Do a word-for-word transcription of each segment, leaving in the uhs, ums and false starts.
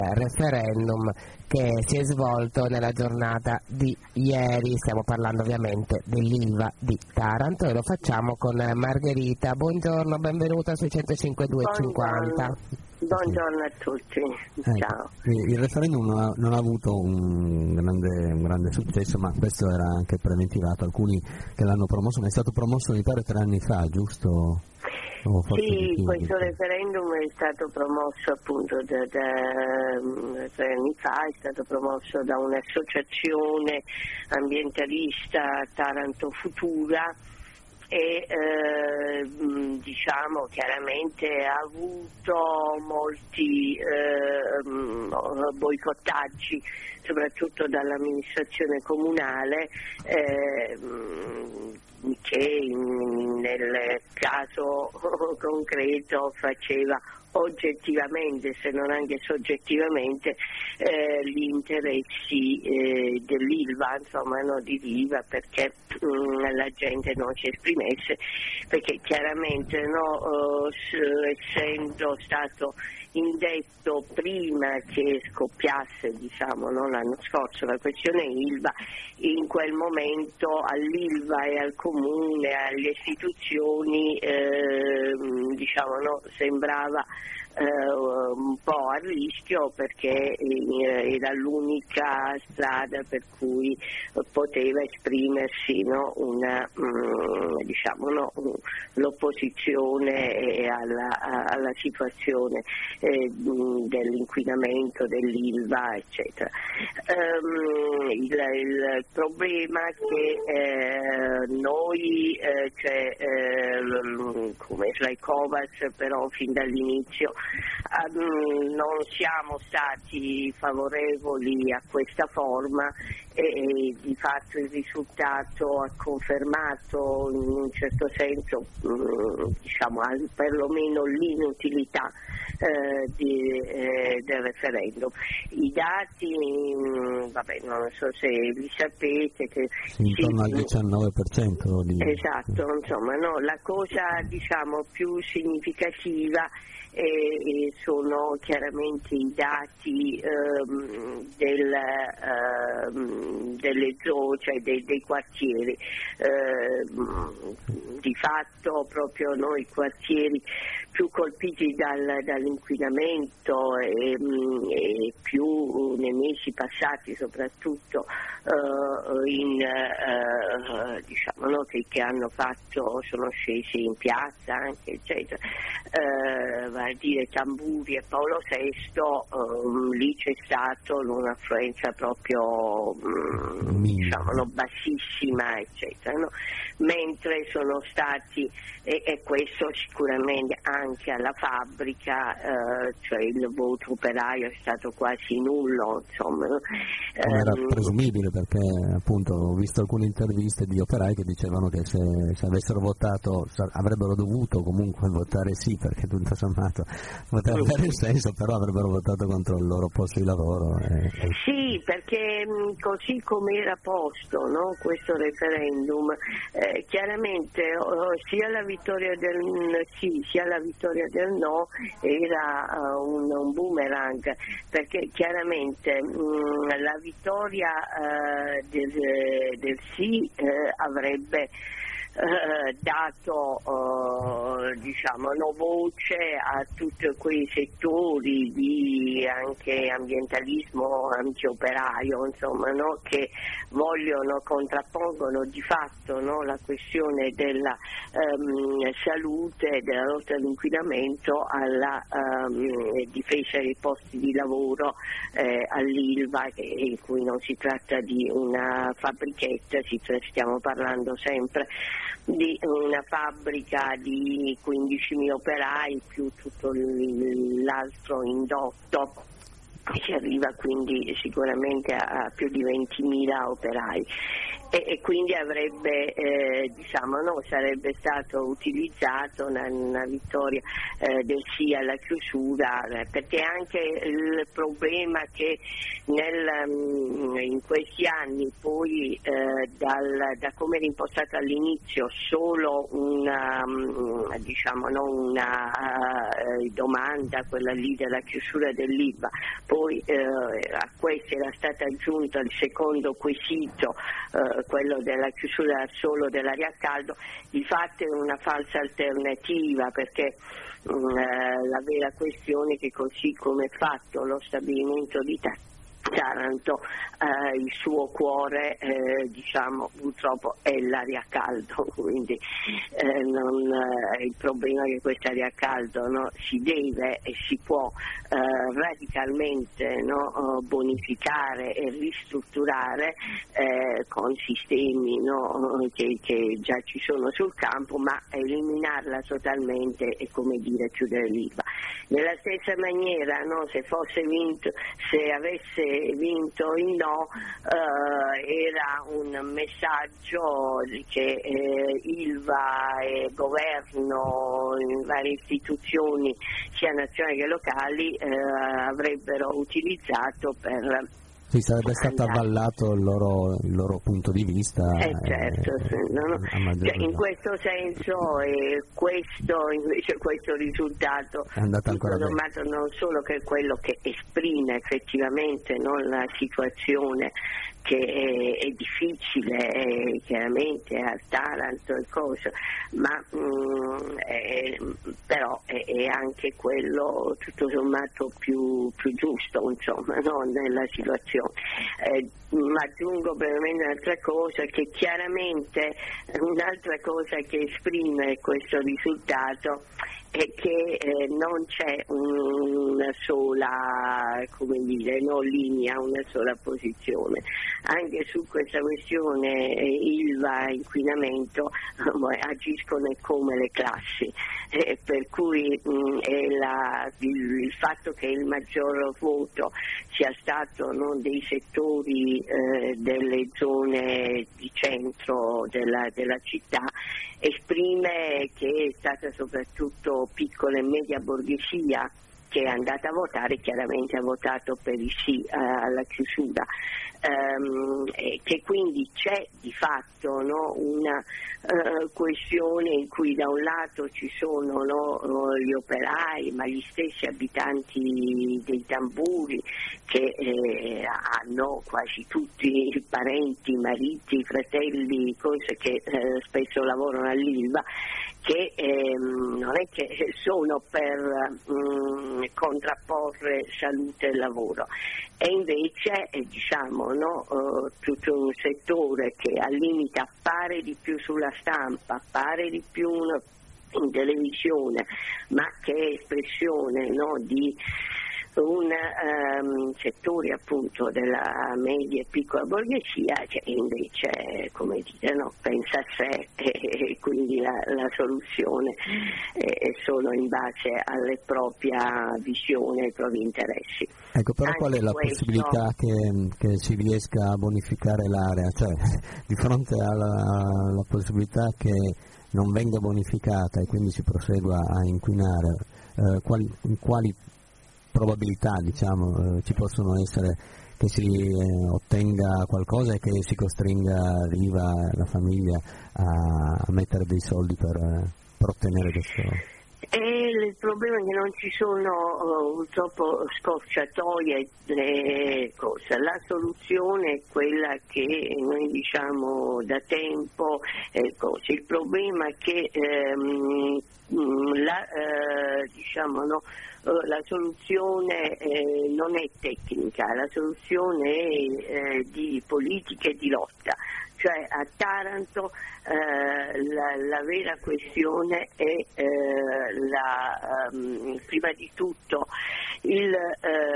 referendum che si è svolto nella giornata di ieri. Stiamo parlando ovviamente dell'Ilva di Taranto e lo facciamo con Margherita. Buongiorno, benvenuta sui centocinque due cinquanta. Buongiorno a tutti, eh, ciao. Il referendum non ha, non ha avuto un grande, un grande successo, ma questo era anche preventivato. Alcuni che l'hanno promosso, ma è stato promosso mi pare tre anni fa, giusto? Oh, sì, questo referendum è stato promosso appunto da, da tre anni fa, è stato promosso da un'associazione ambientalista, Taranto Futura, e eh, diciamo chiaramente ha avuto molti eh, boicottaggi soprattutto dall'amministrazione comunale, eh, che nel caso concreto faceva oggettivamente, se non anche soggettivamente, eh, gli interessi eh, dell'Ilva, insomma, no, di Riva, perché mh, la gente non si esprimesse, perché chiaramente no, eh, essendo stato indetto prima che scoppiasse, diciamo, no, l'anno scorso la questione Ilva, in quel momento all'Ilva e al Comune, alle istituzioni, eh, diciamo, no, sembrava Uh, un po' a rischio, perché eh, era l'unica strada per cui poteva esprimersi no, una, um, diciamo, no, l'opposizione alla, alla situazione eh, dell'inquinamento dell'Ilva, eccetera. Um, il, il problema è che eh, noi, eh, cioè, eh, come Slaicovas, però fin dall'inizio non siamo stati favorevoli a questa forma e, e di fatto il risultato ha confermato in un certo senso diciamo perlomeno l'inutilità eh, di, eh, del referendum. I dati, vabbè, non so se li sapete, che intorno sì, al diciannove per cento di... Esatto, insomma, no, la cosa diciamo più significativa E sono chiaramente i dati ehm, del, ehm, delle zone, cioè dei, dei quartieri. Ehm, di fatto proprio noi quartieri più colpiti dal, dall'inquinamento e, e più nei mesi passati soprattutto eh, in, eh, diciamo, no, che, che hanno fatto, sono scesi in piazza anche, eccetera. Eh, a dire Tamburi e Paolo sesto, um, lì c'è stato un'affluenza proprio um, diciamo, no, bassissima, eccetera, no? Mentre sono stati, e, e questo sicuramente anche alla fabbrica, eh, cioè il voto operaio è stato quasi nullo, insomma. No? Come era um, presumibile, perché appunto ho visto alcune interviste di operai che dicevano che se, se avessero votato avrebbero dovuto comunque votare sì, perché tutto sommato poteva avere il senso, però avrebbero votato contro il loro posto di lavoro. E, e... Sì, perché mh, così come era posto no, questo referendum, eh, chiaramente oh, sia la vittoria del sì sia la vittoria del no era uh, un, un boomerang, perché chiaramente mh, la vittoria uh, del, del sì eh, avrebbe Eh, dato eh, diciamo no, voce a tutti quei settori di anche ambientalismo antioperaio, insomma, no, che vogliono, contrappongono di fatto no, la questione della ehm, salute, della lotta all'inquinamento alla ehm, difesa dei posti di lavoro eh, all'Ilva, che, in cui non si tratta di una fabbrichetta, si, stiamo parlando sempre di una fabbrica di quindicimila operai più tutto l'altro indotto, che arriva quindi sicuramente a più di ventimila operai. e, e quindi avrebbe eh, diciamo no, sarebbe stato utilizzato una, una vittoria eh, del sì alla chiusura, eh, perché anche il problema che nel, mh, in questi anni poi eh, dal, da come era impostata all'inizio solo una mh, diciamo no, una uh, domanda, quella lì della chiusura dell'I V A, poi eh, a questo era stata aggiunta il secondo quesito, eh, quello della chiusura solo dell'aria a caldo, di fatto è una falsa alternativa, perché mh, eh, la vera questione è che così come è fatto lo stabilimento di Taranto, Taranto eh, il suo cuore eh, diciamo purtroppo è l'aria a caldo, quindi eh, non, eh, il problema è che questa aria a caldo no, si deve e si può eh, radicalmente no, bonificare e ristrutturare eh, con sistemi no, che, che già ci sono sul campo, ma eliminarla totalmente è come dire chiudere l'I V A. Nella stessa maniera no, se fosse vinto, se avesse vinto il no, eh, era un messaggio che eh, I L V A e governo in varie istituzioni sia nazionali che locali eh, avrebbero utilizzato per sì, sarebbe stato avvallato il loro, il loro punto di vista. Eh, certo, eh, sì, no, no. Cioè, in questo senso eh, questo, invece questo risultato è andato ancora tutto sommato non solo che è quello che esprime effettivamente no, la situazione che è, è difficile eh, chiaramente a Taranto e cose, ma mh, è, però è, è anche quello tutto sommato più, più giusto insomma no, nella situazione. Eh, ma aggiungo brevemente un'altra cosa, che chiaramente un'altra cosa che esprime questo risultato è che eh, non c'è una sola, come dire, no, linea, una sola posizione. Anche su questa questione eh, I L V A, inquinamento, eh, agiscono come le classi, eh, per cui mh, è la, il, il fatto che il maggior voto sia stato no, dei settori eh, delle zone di centro della, della città esprime che è stata soprattutto piccola e media borghesia che è andata a votare, chiaramente ha votato per il sì eh, alla chiusura, ehm, e che quindi c'è di fatto no, una uh, questione in cui da un lato ci sono no, gli operai, ma gli stessi abitanti dei tamburi che eh, hanno quasi tutti parenti, mariti, fratelli, cose che eh, spesso lavorano all'I L V A, che ehm, non è che sono per mh, contrapporre salute e lavoro, e invece eh, diciamo no, eh, tutto un settore che al limite appare di più sulla stampa, appare di più in televisione, ma che è espressione no, di un um, settore appunto della media e piccola borghesia che invece come dire no, pensa a sé e, e quindi la, la soluzione è solo in base alla propria visione, ai propri interessi. Ecco, però Anche qual è la questo... possibilità che, che si riesca a bonificare l'area? Cioè, di fronte alla, alla possibilità che non venga bonificata e quindi si prosegua a inquinare, eh, quali, quali probabilità diciamo eh, ci possono essere che si eh, ottenga qualcosa e che si costringa l'I V A e la famiglia a, a mettere dei soldi per, per ottenere questo? E il problema è che non ci sono uh, purtroppo scorciatoie, eh, cosa. La soluzione è quella che noi diciamo da tempo, eh, cosa. Il problema è che ehm, la, eh, diciamo, no, la soluzione eh, non è tecnica, la soluzione è eh, di politica e di lotta. Cioè a Taranto eh, la, la vera questione è eh, la, um, prima di tutto il, eh, la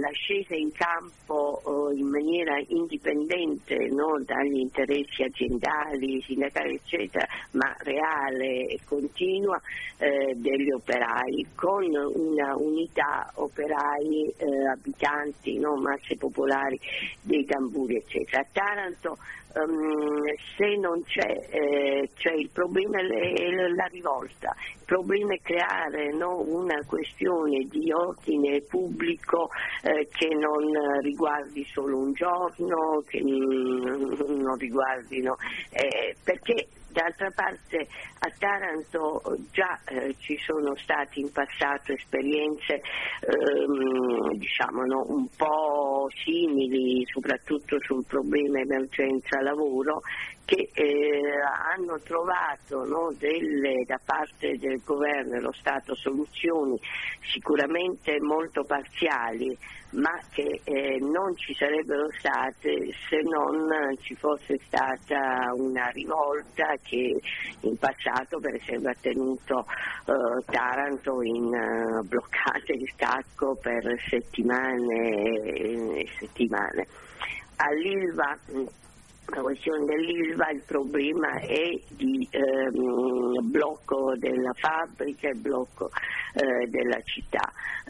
la scesa in campo uh, in maniera indipendente, no, dagli interessi aziendali, sindacali eccetera, ma reale e continua eh, degli operai, con una unità operai, eh, abitanti, no, masse popolari dei tamburi eccetera. A Taranto Um, se non c'è, eh, c'è il problema è la rivolta, il problema è creare, no, una questione di ordine pubblico eh, che non riguardi solo un giorno, che mm, non riguardino, eh, perché d'altra parte a Taranto già eh, ci sono stati in passato esperienze ehm, diciamo, no, un po' simili, soprattutto sul problema emergenza lavoro, che eh, hanno trovato, no, delle, da parte del governo e lo Stato soluzioni sicuramente molto parziali, ma che eh, non ci sarebbero state se non ci fosse stata una rivolta che in passato per esempio ha tenuto eh, Taranto in uh, bloccate di scacco per settimane e settimane. All'Ilva, la questione dell'Ilva, il problema è di ehm, blocco della fabbrica e blocco eh, della città.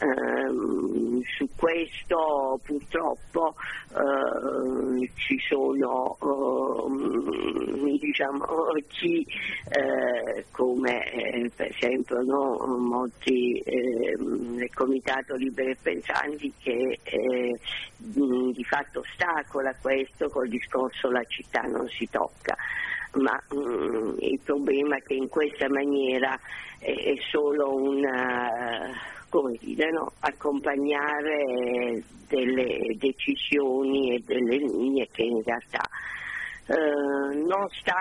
Ehm, su questo purtroppo eh, ci sono eh, diciamo, chi eh, come eh, per esempio, no, molti eh, del Comitato Liberi e Pensanti che eh, di fatto ostacola questo col discorso la città non si tocca, ma mh, il problema è che in questa maniera è, è solo una, come dire, no, accompagnare delle decisioni e delle linee che in realtà Uh, non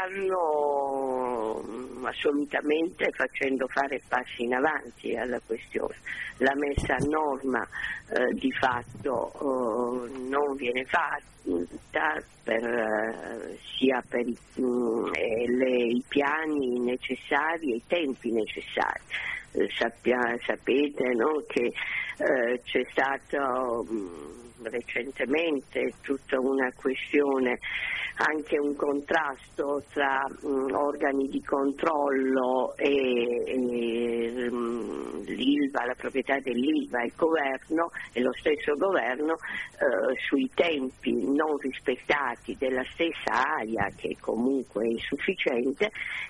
stanno assolutamente facendo fare passi in avanti alla questione. La messa a norma uh, di fatto uh, non viene fatta per, uh, sia per i, um, le, i piani necessari e i tempi necessari. Uh, sappia, sapete, no, che uh, c'è stato um, recentemente tutta una questione, anche un contrasto tra mh, organi di controllo e, e mh, l'Ilva, la proprietà dell'Ilva, il governo e lo stesso governo eh, sui tempi non rispettati della stessa A I A, che comunque è insufficiente,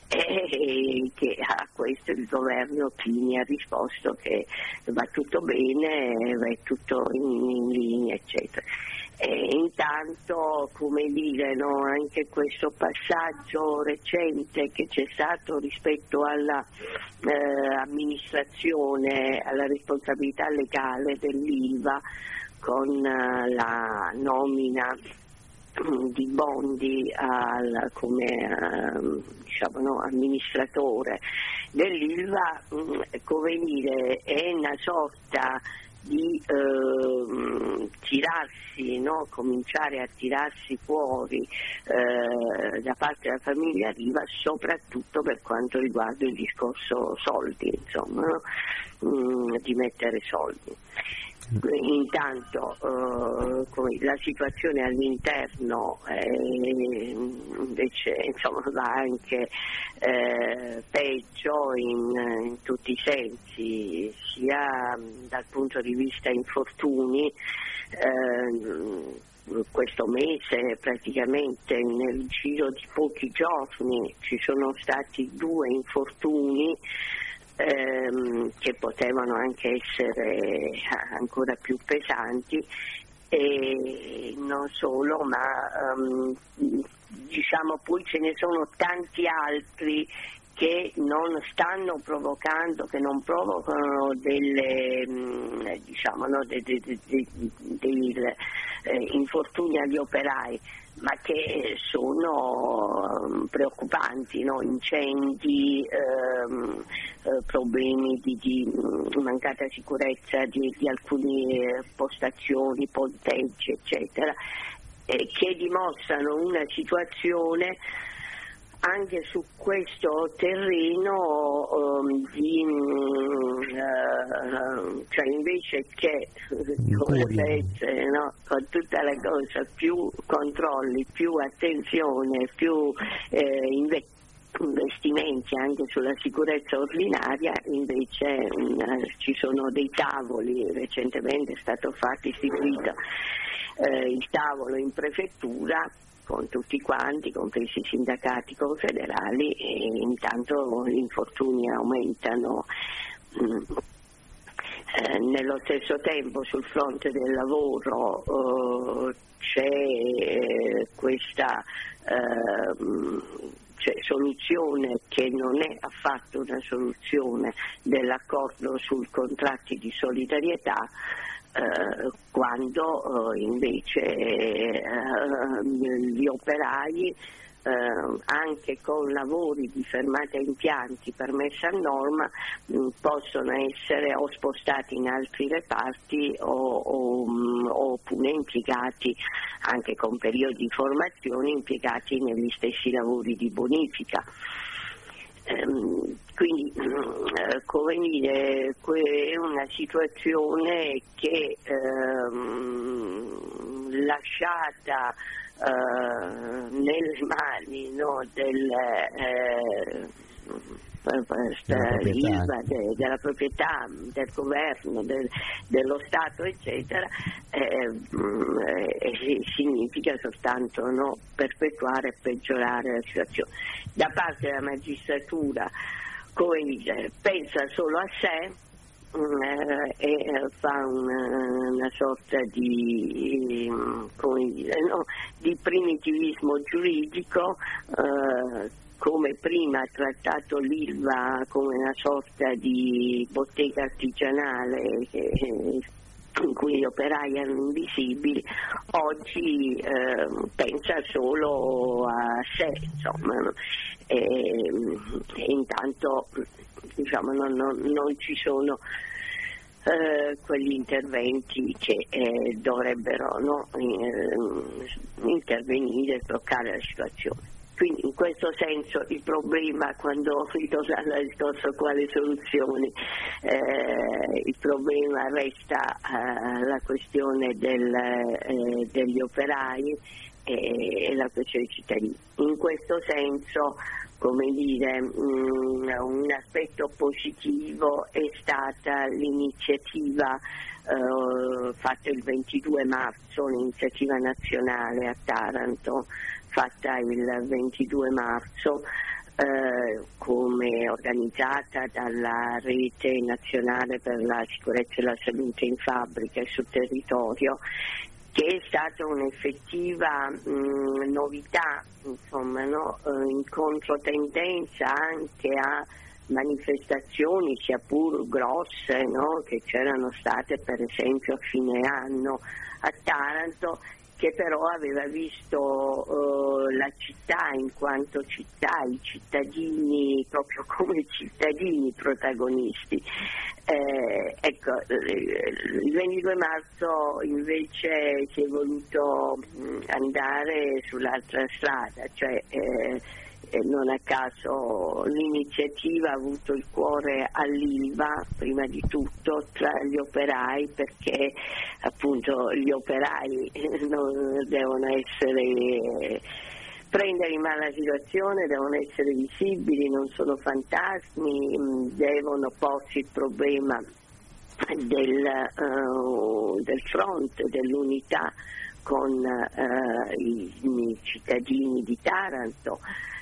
e che a questo il governo Chini ha risposto che va tutto bene, va tutto in, in linea eccetera. E intanto, come dire, no, anche questo passaggio recente che c'è stato rispetto alla eh, amministrazione, alla responsabilità legale dell'Ilva con uh, la nomina di Bondi al, come uh, diciamo, no, amministratore dell'Ilva, mh, come dire, è una sorta di eh, tirarsi, no? Cominciare a tirarsi fuori eh, da parte della famiglia Riva, soprattutto per quanto riguarda il discorso soldi, insomma, no? mm, di mettere soldi. Intanto eh, come la situazione all'interno eh, invece insomma, va anche eh, peggio in, in tutti i sensi, sia dal punto di vista infortuni. Eh, questo mese praticamente nel giro di pochi giorni ci sono stati due infortuni Ehm, che potevano anche essere ancora più pesanti, e non solo, ma um, diciamo poi ce ne sono tanti altri che non stanno provocando, che non provocano delle diciamo no, dei, dei, dei, dei eh, infortuni agli operai, ma che sono preoccupanti, no? Incendi, ehm, eh, problemi di, di mancata sicurezza di, di alcune postazioni, ponteggi, eccetera, eh, che dimostrano una situazione anche su questo terreno um, di, uh, cioè invece che dovrebbe essere, no, con tutta la cosa, più controlli, più attenzione, più eh, investimenti investimenti anche sulla sicurezza ordinaria, invece mh, ci sono dei tavoli, recentemente è stato fatto istituito eh, il tavolo in prefettura con tutti quanti, compresi i sindacati confederali, e intanto gli infortuni aumentano. Mh, eh, nello stesso tempo sul fronte del lavoro eh, c'è eh, questa eh, Cioè, soluzione che non è affatto una soluzione dell'accordo sui contratti di solidarietà, eh, quando eh, invece eh, gli operai eh, anche con lavori di fermata impianti per messa a norma mh, possono essere o spostati in altri reparti o, o, mh, oppure impiegati anche con periodi di formazione, impiegati negli stessi lavori di bonifica. Ehm, quindi eh, come dire, è una situazione che ehm, lasciata eh, nelle mani, no, del eh, della, de, della proprietà del governo, del, dello Stato eccetera, eh, eh, significa soltanto, no, perpetuare e peggiorare la situazione. Da parte della magistratura, come dice, pensa solo a sé eh, e eh, fa una, una sorta di, come dire, no, di primitivismo giuridico, eh, come prima ha trattato l'Ilva come una sorta di bottega artigianale che, in cui gli operai erano invisibili, oggi eh, pensa solo a sé, insomma, no? e, e intanto diciamo, non, non, non ci sono eh, quegli interventi che eh, dovrebbero, no, eh, intervenire e bloccare la situazione. Quindi in questo senso il problema, quando ritornando al discorso quali soluzioni, eh, il problema resta eh, la questione del, eh, degli operai e, e la questione dei cittadini. In questo senso, come dire, mh, un aspetto positivo è stata l'iniziativa eh, fatta il ventidue marzo, l'iniziativa nazionale a Taranto, fatta il ventidue marzo, eh, come organizzata dalla Rete Nazionale per la Sicurezza e la Salute in Fabbrica e sul territorio, che è stata un'effettiva mh, novità, insomma, no? eh, in controtendenza anche a manifestazioni sia pur grosse, no? Che c'erano state per esempio a fine anno a Taranto, che però aveva visto uh, la città in quanto città, i cittadini proprio come cittadini protagonisti. Eh, ecco, il ventidue marzo invece si è voluto mh, andare sull'altra strada, cioè eh, E non a caso l'iniziativa ha avuto il cuore all'Ilva prima di tutto tra gli operai, perché appunto gli operai non devono essere prendere in mano la situazione, devono essere visibili, non sono fantasmi, devono porsi il problema del, uh, del fronte, dell'unità con uh, i, i cittadini di Taranto.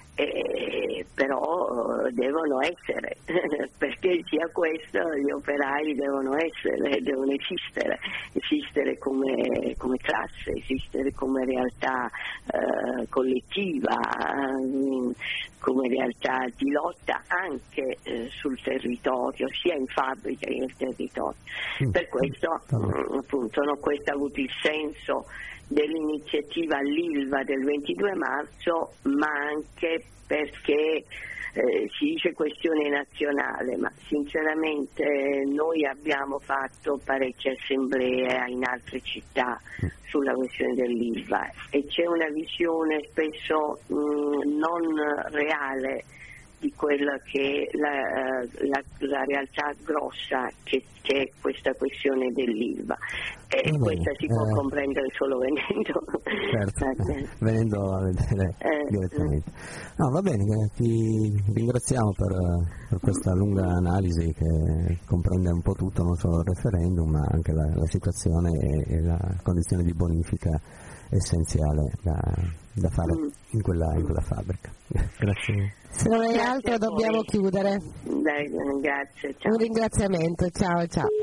Eh, però devono essere, perché sia questo, gli operai devono essere, devono esistere, esistere come, come classe, esistere come realtà eh, collettiva, eh, come realtà di lotta anche eh, sul territorio, sia in fabbrica che nel territorio. Per questo mh, appunto no, questo ha avuto il senso dell'iniziativa all'Ilva del ventidue marzo, ma anche perché Eh, si dice questione nazionale, ma sinceramente noi abbiamo fatto parecchie assemblee in altre città sulla questione dell'I V A e c'è una visione spesso mh, non reale di quella che è la, la, la realtà grossa che c'è questa questione dell'I V A e va questa bene, si può eh, comprendere solo venendo certo, eh, venendo a vedere eh, direttamente. No, va bene, ti ringraziamo per, per questa lunga analisi che comprende un po' tutto, non solo il referendum ma anche la, la situazione e, e la condizione di bonifica essenziale da, da fare in quella, in quella fabbrica. Grazie. Se non hai Grazie altro a voi. dobbiamo chiudere. Dai, grazie, ciao. Un ringraziamento, ciao ciao.